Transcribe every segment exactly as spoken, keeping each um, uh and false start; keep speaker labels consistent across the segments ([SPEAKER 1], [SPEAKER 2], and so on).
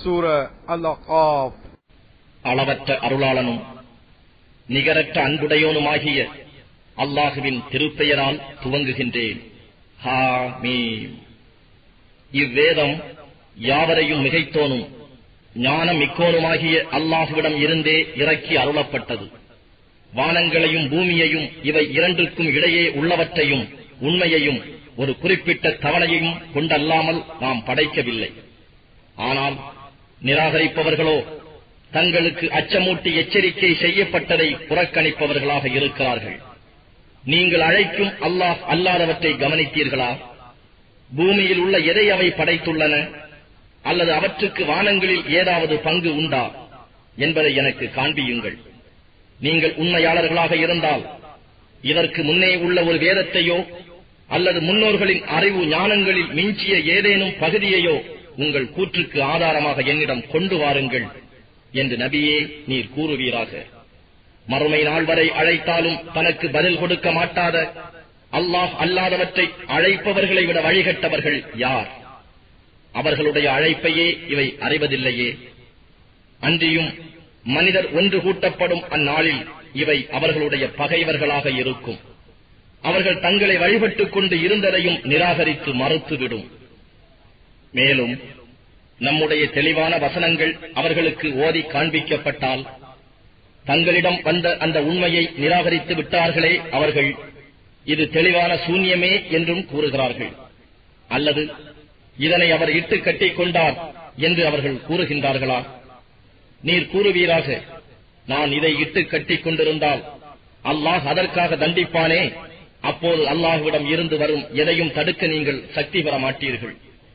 [SPEAKER 1] சூரா அல்-அஹ்காஃப்.
[SPEAKER 2] அளவற்ற அருளாளனும் நிகரற்ற அன்புடையோனுமாகிய அல்லாஹுவின் திருப்பெயரால் துவங்குகின்றேன். ஹாமீம். இவ்வேதம் யாவரையும் மிகைத்தோனும் ஞானம் மிக்கோனுமாகிய அல்லாஹுவிடம் இருந்தே இறக்கி அருளப்பட்டது. வானங்களையும் பூமியையும் இவை இரண்டிற்கும் இடையே உள்ளவற்றையும் உண்மையையும் ஒரு குறிப்பிட்ட தவணையையும் கொண்டல்லாமல் நாம் படைக்கவில்லை. ஆனால் நிராகரிப்பவர்களோ தங்களுக்கு அச்சமூட்டி எச்சரிக்கை செய்யப்பட்டதை புறக்கணிப்பவர்களாக இருக்கிறார்கள். நீங்கள் அழைக்கும் அல்லாஹ் அல்லாதவற்றை கவனித்தீர்களா? பூமியில் உள்ள எதை அவை படைத்துள்ளன, அல்லது அவற்றுக்கு வானங்களில் ஏதாவது பங்கு உண்டா என்பதை எனக்கு காண்பியுங்கள். நீங்கள் உண்மையாளர்களாக இருந்தால் இதற்கு முன்னே உள்ள ஒரு வேதத்தையோ அல்லது முன்னோர்களின் அறிவு ஞானங்களில் மிஞ்சிய ஏதேனும் பகுதியையோ உங்கள் கூற்றுக்கு ஆதாரமாக என்னிடம் கொண்டு வாருங்கள் என்று நபியே நீர் கூறுவீராக. மறுமை நாள் வரை அழைத்தாலும் தனக்கு பதில் கொடுக்க மாட்டாத அல்லாஹ் அல்லாதவற்றை அழைப்பவர்களை விட வழிகட்டவர்கள் யார்? அவர்களுடைய அழைப்பையே இவை அறிவதில்லையே. அன்றியும் மனிதர் ஒன்று கூட்டப்படும் அந்நாளில் இவை அவர்களுடைய பகைவர்களாக இருக்கும். அவர்கள் தங்களை வழிபட்டுக் கொண்டு இருந்ததையும் நிராகரித்து மறுத்துவிடும். மேலும் நம்முடைய தெளிவான வசனங்கள் அவர்களுக்கு ஓதி காண்பிக்கப்பட்டால் தங்களிடம் வந்த அந்த உண்மையை நிராகரித்து விட்டார்களே அவர்கள், இது தெளிவான சூன்யமே என்றும் கூறுகிறார்கள். அல்லது இதனை அவர் இட்டு கட்டிக் கொண்டார் என்று அவர்கள் கூறுகின்றார்களா? நீர் கூறுவீராக, நான் இதை இட்டு கட்டிக் கொண்டிருந்தால் அல்லாஹ் அதற்காக தண்டிப்பானே, அப்போது அல்லாஹ்விடம் இருந்து வரும் எதையும் தடுக்க நீங்கள் சக்தி பெற மாட்டீர்கள்.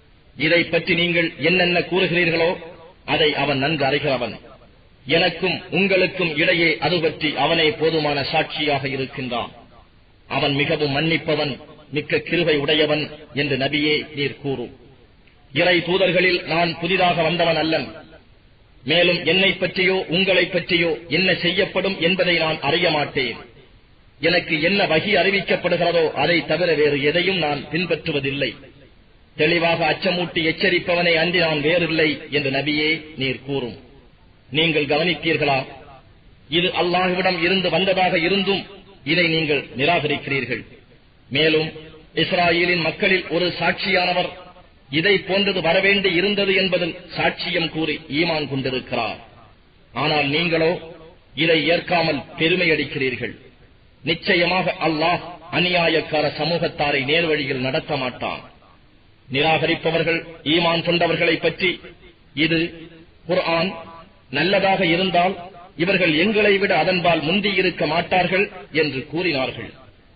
[SPEAKER 2] இதை பற்றி நீங்கள் என்னென்ன கூறுகிறீர்களோ அதை அவன் நன்கு அறிகிறவன். எனக்கும் உங்களுக்கும் இடையே அது பற்றி அவனே போதுமான சாட்சியாக இருக்கின்றான். அவன் மிகவும் மன்னிப்பவன், மிக்க கிருபை உடையவன் என்று நபியே நீர் கூறும். இறை தூதர்களில் நான் புதிதாக வந்தவன் அல்லன். மேலும் என்னை பற்றியோ உங்களை பற்றியோ என்ன செய்யப்படும் என்பதை நான் அறிய மாட்டேன். எனக்கு என்ன வகி அறிவிக்கப்படுகிறதோ அதை தவிர வேறு எதையும் நான் பின்பற்றுவதில்லை. தெளிவாக அச்சமூட்டி எச்சரிப்பவனை அன்றி நான் வேறில்லை என்று நபியே நீர் கூறும். நீங்கள் கவனித்தீர்களா? இது அல்லாஹ்விடம் இருந்து வந்ததாக இருந்தும் இதை நீங்கள் நிராகரிக்கிறீர்கள். மேலும் இஸ்ராயேலின் மக்களில் ஒரு சாட்சியானவர் இதை போன்றது வரவேண்டி இருந்தது என்பதில் சாட்சியம் கூறி ஈமான் கொண்டிருக்கிறார். ஆனால் நீங்களோ இதை ஏற்காமல் பெருமையடிக்கிறீர்கள். நிச்சயமாக அல்லாஹ் அநியாயக்கார சமூகத்தாரை நேர்வழியில் நடத்த மாட்டான். நிராகரிப்பவர்கள் ஈமான் கொண்டவர்களை பற்றி இது குர்ஆன் நல்லதாக இருந்தால் இவர்கள் எங்களை விட அதன்பால் முந்தியிருக்க மாட்டார்கள் என்று கூறினார்கள்.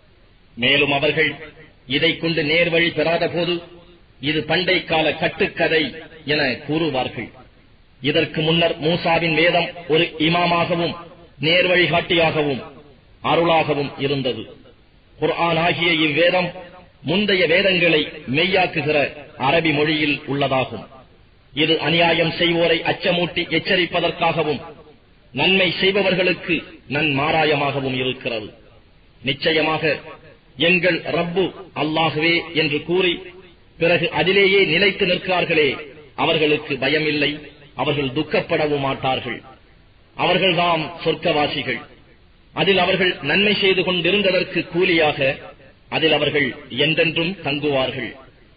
[SPEAKER 2] மேலும் அவர்கள் இதை கொண்டு நேர்வழி பெறாத போது இது பண்டை கால கட்டுக்கதை என கூறுவார்கள். இதற்கு முன்னர் மூசாவின் வேதம் ஒரு இமாமாகவும் நேர்வழிகாட்டியாகவும் அருளாகவும் இருந்தது. குர்ஆன் ஆகிய இவ்வேதம் முந்தைய வேதங்களை மெய்யாக்குகிற அரபி மொழியில் உள்ளதாகும். இது அநியாயம் செய்வோரை அச்சமூட்டி எச்சரிப்பதற்காகவும் நன்மை செய்பவர்களுக்கு நன்மாராயமாகவும் இருக்கிறது. நிச்சயமாக எங்கள் ரப்பு அல்லாஹுவே என்று கூறி பிறகு அதிலேயே நிலைத்து நிற்கிறார்களே, அவர்களுக்கு பயமில்லை, அவர்கள் துக்கப்படவும் மாட்டார்கள். அவர்கள்தாம் சொர்க்கவாசிகள். அதில் அவர்கள் நன்மை செய்து கொண்டிருந்ததற்கு கூலியாக அதில் அவர்கள் என்றென்றும் தங்குவார்கள்.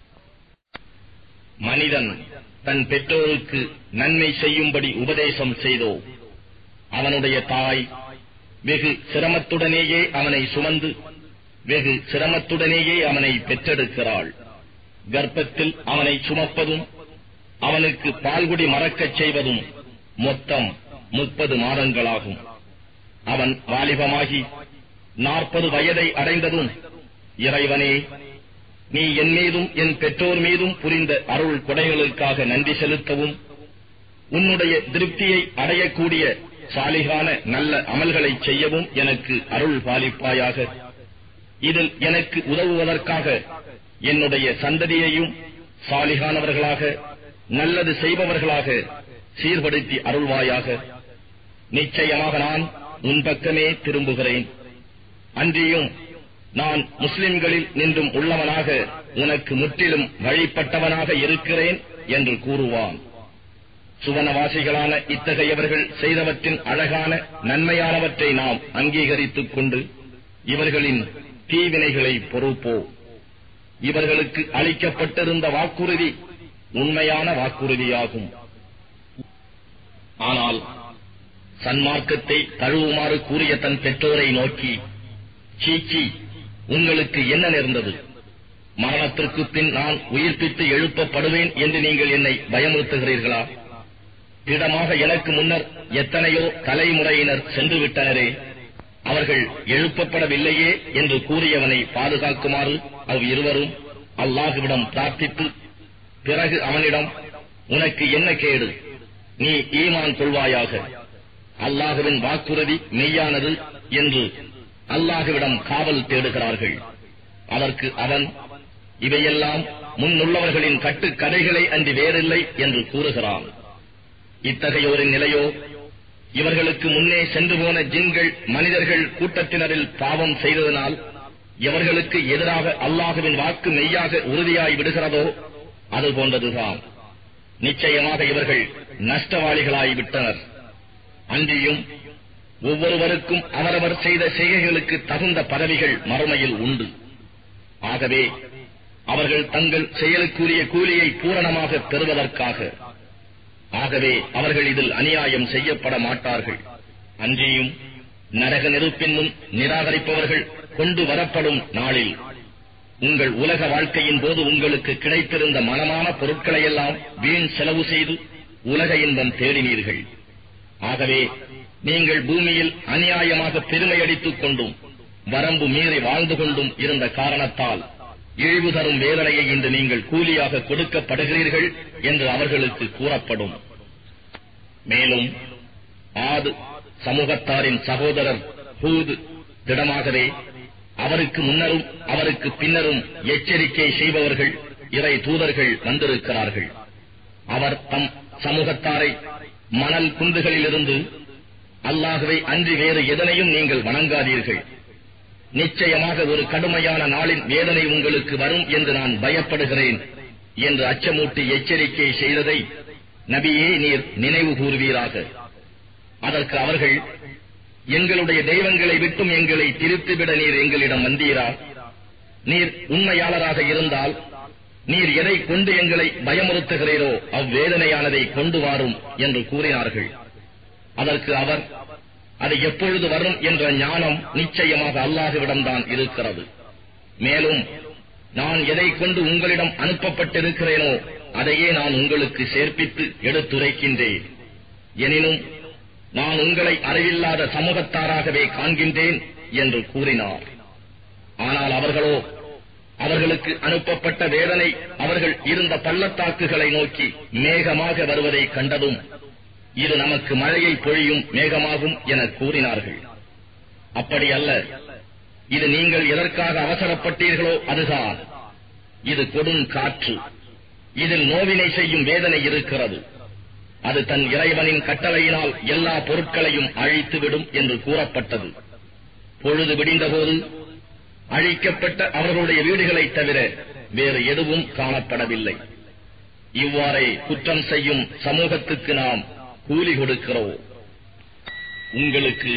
[SPEAKER 2] மனிதன் தன் பெற்றோருக்கு நன்மை செய்யும்படி உபதேசம் செய்தோ, அவனுடைய தாய் வெகு சிரமத்துடனேயே அவனை சுமந்து வெகு சிரமத்துடனேயே அவனை பெற்றெடுக்கிறாள். கர்ப்பத்தில் அவனை சுமப்பதும் அவனுக்கு பால்குடி மறக்கச் செய்வதும் மொத்தம் முப்பது மாதங்களாகும். அவன் வாலிபமாகி நாற்பது வயதை அடைந்ததும், இறைவனே, நீ என் மீதும் என் பெற்றோர் மீதும் புரிந்த அருள் கொடைகளுக்காக நன்றி செலுத்தவும் உன்னுடைய திருப்தியை அடையக்கூடிய சாலிகான நல்ல அமல்களை செய்யவும் எனக்கு அருள் பாலிப்பாயாக. இதில் எனக்கு உதவுவதற்காக என்னுடைய சந்ததியையும் சாலிகானவர்களாக நல்லது செய்பவர்களாக சீர்படுத்தி அருள்வாயாக. நிச்சயமாக நான் உன் பக்கமே திரும்புகிறேன். அன்றியும் நான் முஸ்லிம்களில் நின்றும் உள்ளவனாக உனக்கு முற்றிலும் வழிபட்டவனாக இருக்கிறேன் என்று கூறுவான். சுவனவாசிகளான இத்தகையவர்கள் செய்தவற்றின் அழகான நன்மையானவற்றை நாம் அங்கீகரித்துக் கொண்டு இவர்களின் தீவினைகளை பொறுப்போ. இவர்களுக்கு அளிக்கப்பட்டிருந்த வாக்குறுதி உண்மையான வாக்குறுதியாகும். ஆனால் சன்மார்க்கத்தை தழுவுமாறு கூறிய தன் பெற்றோரை நோக்கி, சீச்சி, உங்களுக்கு என்ன நேர்ந்தது? மரணத்திற்கு பின் நான் உயிர்ப்பித்து எழுப்பப்படுவேன் என்று நீங்கள் என்னை பயமுறுத்துகிறீர்களா? திடமாக எனக்கு முன்னர் எத்தனையோ தலைமுறையினர் சென்று விட்டனரே, அவர்கள் எழுப்பப்படவில்லையே என்று கூறியவனை பாதுகாக்குமாறு அவ் இருவரும் அல்லாஹுவிடம் பிரார்த்தித்து, பிறகு அவனிடம், உனக்கு என்ன கேடு? நீ ஈமான் கொள்வாயாக, அல்லாஹுவின் வாக்குறுதி மெய்யானது என்று அல்லாஹுவிடம் காவல் தேடுகிறார்கள். அதற்கு அவன், இவையெல்லாம் முன்னுள்ளவர்களின் கட்டுக்கதைகளை அன்றி வேறில்லை என்று கூறுகிறான். இத்தகையோரின் நிலையோ, இவர்களுக்கு முன்னே சென்று போன ஜின்கள் மனிதர்கள் கூட்டத்தினரில் பாவம் செய்ததனால் இவர்களுக்கு எதிராக அல்லாஹுவின் வாக்கு மெய்யாக உறுதியாய் விடுகிறதோ அது போன்றதுதான். நிச்சயமாக இவர்கள் நஷ்டவாளிகளாய் விட்டனர். அன்றியும் ஒவ்வொருவருக்கும் அவரவர் செய்த செய்கைகளுக்கு தகுந்த பதவிகள் மறுமையில் உண்டு. ஆகவே அவர்கள் தங்கள் செயலுக்குரிய கூலியை பூரணமாக பெறுவதற்காக ஆகவே அவர்கள் இதில் அநியாயம் செய்யப்பட மாட்டார்கள். அன்றியும் நரக நெருப்பின் முன் நிராகரிப்பவர்கள் கொண்டு வரப்படும் நாளில் உங்கள் உலக வாழ்க்கையின் போது உங்களுக்கு கிடைத்திருந்த மனமான பொருட்களையெல்லாம் வீண் செலவு செய்து உலக இன்பம் தேடினீர்கள். ஆகவே நீங்கள் பூமியில் அநியாயமாக பெருமையடித்துக் கொண்டும் வரம்பு மீறி வாழ்ந்து கொண்டும் இருந்த காரணத்தால் இழிவு தரும் வேதனையை இன்று நீங்கள் கூலியாக கொடுக்கப்படுகிறீர்கள் என்று அவர்களுக்கு கூறப்படும். மேலும் ஆது சமூகத்தாரின் சகோதரர் ஹூத் திடமாகவே அவருக்கு முன்னரும் அவருக்கு பின்னரும் எச்சரிக்கை செய்பவர்கள் இறை தூதர்கள் வந்திருக்கிறார்கள். அவர் தம் சமூகத்தாரை மணல் குன்றுகளிலிருந்து, அல்லாஹுவை அன்றி வேறு எதனையும் நீங்கள் வணங்காதீர்கள், நிச்சயமாக ஒரு கடுமையான நாளின் வேதனை உங்களுக்கு வரும் என்று நான் பயப்படுகிறேன் என்று அச்சமூட்டி எச்சரிக்கை செய்ததை நபியே நீர் நினைவு கூறுவீராக. அதற்கு அவர்கள், எங்களுடைய தெய்வங்களை விட்டும் எங்களை திருத்திவிட நீர் எங்களிடம் வந்தீரா? நீர் உண்மையாளராக இருந்தால் நீர் எதை கொண்டு எங்களை பயமுறுத்துகிறீரோ அவ்வேதனையானதை கொண்டு வாரும் என்று கூறினார்கள். அதற்கு அவர், அது எப்பொழுது வரும் என்ற ஞானம் நிச்சயமாக அல்லாஹுவிடம்தான் இருக்கிறது. மேலும் நான் எதை கொண்டு உங்களிடம் அனுப்பப்பட்டிருக்கிறேனோ அதையே நான் உங்களுக்கு சேர்ப்பித்து எடுத்துரைக்கின்றேன். எனினும் நான் உங்களை அறிவில்லாத சமூகத்தாராகவே காண்கின்றேன் என்று கூறினார். ஆனால் அவர்களோ, அவர்களுக்கு அனுப்பப்பட்ட வேதனை அவர்கள் இருந்த பள்ளத்தாக்குகளை நோக்கி மேகமாக வருவதை கண்டதும், இது நமக்கு மழையை பொழியும் மேகமாகும் என கூறினார்கள். அப்படி அல்ல, இது நீங்கள் எதற்காக அவசரப்பட்டீர்களோ அதுதான். இது கொடும் காற்று, இதில் நோவினை செய்யும் வேதனை இருக்கிறது. அது தன் இறைவனின் கட்டளையினால் எல்லா பொருட்களையும் அழித்துவிடும் என்று கூறப்பட்டது. பொழுது விடிந்தபோது அழிக்கப்பட்ட அவர்களுடைய வீடுகளைத் தவிர வேறு எதுவும் காணப்படவில்லை. இவ்வாறே குற்றம் செய்யும் சமூகத்துக்கு நாம் கூலி கொடுக்கிறோம். உங்களுக்கு,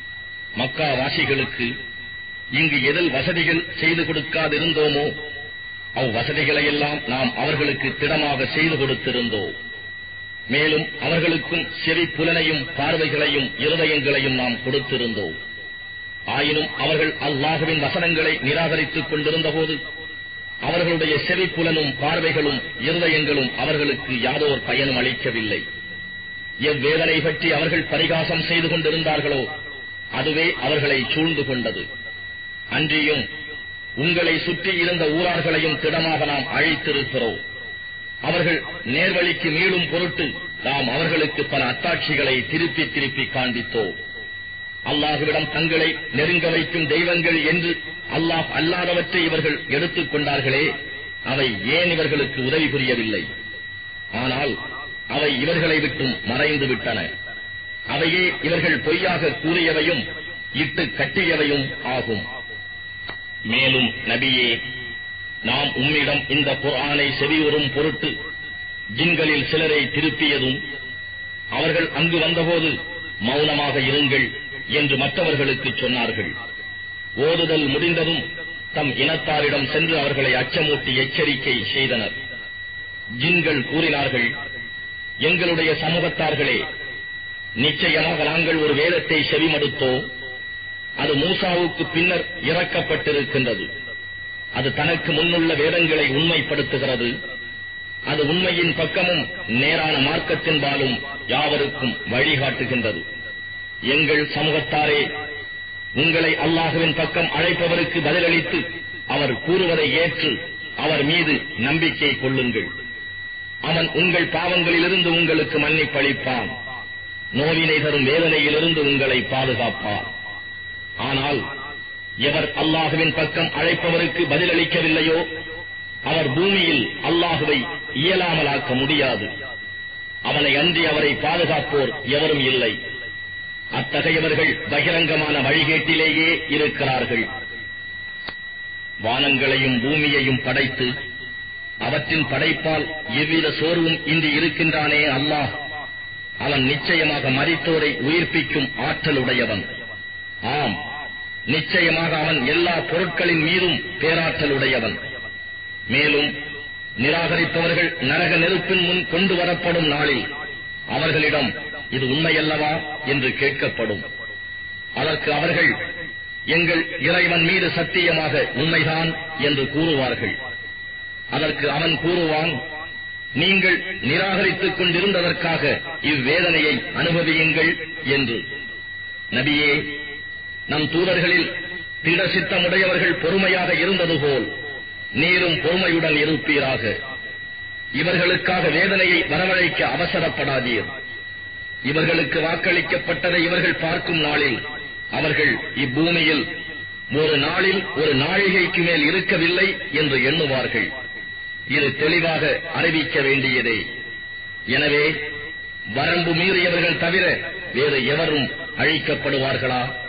[SPEAKER 2] மக்கா வாசிகளுக்கு இங்கு எதில் வசதிகள் செய்து கொடுக்காதிருந்தோமோ அவ்வசதிகளையெல்லாம் நாம் அவர்களுக்கு திடமாக செய்து கொடுத்திருந்தோம். மேலும் அவர்களுக்கும் செவி புலனையும் பார்வைகளையும் இருதயங்களையும் நாம் கொடுத்திருந்தோம். ஆயினும் அவர்கள் அல்லாஹுவின் வசனங்களை நிராகரித்துக் கொண்டிருந்த போது அவர்களுடைய செவி புலனும் பார்வைகளும் இருதயங்களும் அவர்களுக்கு யாதோர் பயனும் அளிக்கவில்லை. எவ்வேதனை பற்றி அவர்கள் பரிகாசம் செய்து கொண்டிருந்தார்களோ அதுவே அவர்களை சூழ்ந்து கொண்டது. அன்றியும் உங்களை சுற்றி இருந்த ஊரார்களையும் திடமாக நாம் அழைத்திருக்கிறோம். அவர்கள் நேர்வழிக்கு மீளும் பொருட்டு நாம் அவர்களுக்கு பல அத்தாட்சிகளை திருப்பி திருப்பி காண்பித்தோம். அல்லாஹுவிடம் தங்களை நெருங்க வைக்கும் தெய்வங்கள் என்று அல்லாஹ் அல்லாதவற்றை இவர்கள் எடுத்துக் கொண்டார்களே, அவை ஏன் இவர்களுக்கு உதவி புரியவில்லை? ஆனால் அவை இவர்களை விட்டும் மறைந்து விட்டன. அவையே இவர்கள் பொய்யாக கூறியவையும் இட்டு கட்டியவையும் ஆகும். மேலும் நபியே, நாம் உம்மிடம் இந்த குர்ஆனை செவியுறும் பொருட்டு ஜின்களில் சிலரை திருப்பியதும் அவர்கள் அங்கு வந்தபோது மௌனமாக இருங்கள் என்று மற்றவர்களுக்கு சொன்னார்கள். ஓதுதல் முடிந்ததும் தம் இனத்தாரிடம் சென்று அவர்களை அச்சமூட்டி எச்சரிக்கை செய்தனர். ஜின்கள் கூறினார்கள், எங்களுடைய சமூகத்தார்களே, நிச்சயமாக நாங்கள் ஒரு வேதத்தை செவிமடுத்தோம். அது மூசாவுக்கு பின்னர் இறக்கப்பட்டிருக்கின்றது. அது தனக்கு முன்னுள்ள வேதங்களை உண்மைப்படுத்துகிறது. அது உண்மையின் பக்கமும் நேரான மார்க்கத்தின்பாலும் யாவருக்கும் வழிகாட்டுகின்றது. எங்கள் சமூகத்தாரே, உங்களை அல்லாஹுவின் பக்கம் அழைப்பவருக்கு பதிலளித்து அவர் கூறுவதை ஏற்று அவர் மீது நம்பிக்கை கொள்ளுங்கள். அவன் உங்கள் பாவங்களிலிருந்து உங்களுக்கு மன்னிப்பளிப்பான், நோவினை தரும் வேதனையிலிருந்து உங்களை பாதுகாப்பான். ஆனால் எவர் அல்லாஹுவின் பக்கம் அழைப்பவருக்கு பதிலளிக்கவில்லையோ அவர் பூமியில் அல்லாஹுவை இயலாமலாக்க முடியாது. அவனை அன்றி அவரை பாதுகாப்போர் எவரும் இல்லை. அத்தகையவர்கள் பகிரங்கமான வழிகேட்டிலேயே இருக்கிறார்கள். வானங்களையும் பூமியையும் படைத்து அவற்றின் படைப்பால் எவ்வித சோர்வும் இன்றி இருக்கின்றானே அல்லாஹ், அவன் நிச்சயமாக மரித்தோரை உயிர்ப்பிக்கும் ஆற்றலுடையவன். ஆம், நிச்சயமாக அவன் எல்லா பொருட்களின் மீதும் பேராற்றலுடையவன். மேலும் நிராகரித்தவர்கள் நரக நெருப்பின் முன் கொண்டு வரப்படும் நாளில் அவர்களிடம் இது உண்மையல்லவா என்று கேட்கப்படும். அதற்கு அவர்கள் எங்கள் இறைவன் மீது சத்தியமாக உண்மைதான் என்று கூறுவார்கள். அதற்கு அவன் கூறுவான், நீங்கள் நிராகரித்துக் கொண்டிருந்ததற்காக இவ்வேதனையை அனுபவியுங்கள் என்று. நபியே, நம் தூதர்களில் திட சித்தமுடையவர்கள் பொறுமையாக இருந்தது போல் நீரும் பொறுமையுடன் இருப்பீராக. இவர்களுக்காக வேதனையை வரவழைக்க அவசரப்படாதீர். இவர்களுக்கு வாக்களிக்கப்பட்டதை இவர்கள் பார்க்கும் நாளில் அவர்கள் இப்பூமியில் ஒரு நாளில் ஒரு நாழிகைக்கு மேல் இருக்கவில்லை என்று எண்ணுவார்கள். இது தெளிவாக அறிவிக்க வேண்டியதே. எனவே வரம்பு மீறியவர்கள் தவிர வேறு எவரும் அழிக்கப்படுவார்களா?